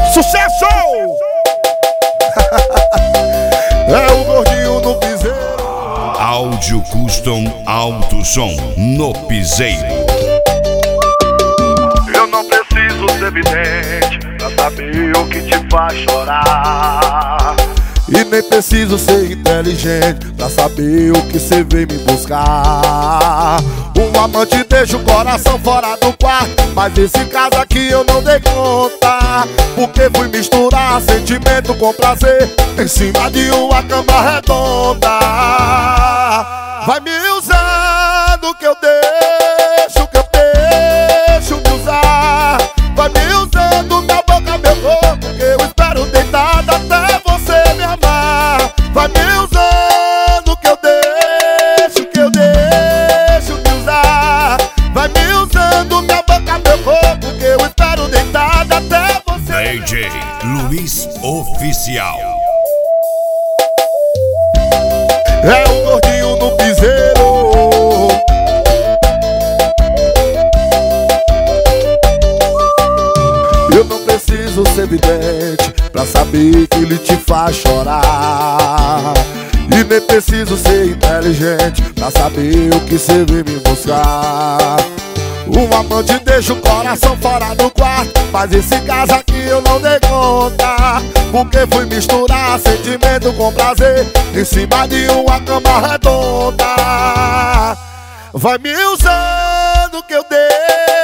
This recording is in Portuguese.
Sucesso! É o gordinho do piseiro. Áudio Custom Alto Som no Piseiro. Eu não preciso ser vidente pra saber o que te faz chorar. E nem preciso ser inteligente pra saber o que cê vem me buscar. Um amante deixa o coração fora do quarto, mas esse caso aqui eu não dei conta, porque fui misturar sentimento com prazer em cima de uma cama redonda. Vai me usando que eu deixo me usar. Vai me usando minha boca, meu corpo, que eu espero deitado até você me amar. Vai me usando que eu deixo me usar. Vai me usando minha boca, meu corpo, que eu espero deitado até você. DJ Luiz Oficial. É o gordinho do piseiro. Eu não preciso ser vidente pra saber que ele te faz chorar. E nem preciso ser inteligente pra saber o que cê vem me buscar. Um amante deixa o coração fora do quarto, mas esse caso aqui eu não dei conta, porque fui misturar sentimento com prazer em cima de uma cama redonda. Vai me usando que eu deixo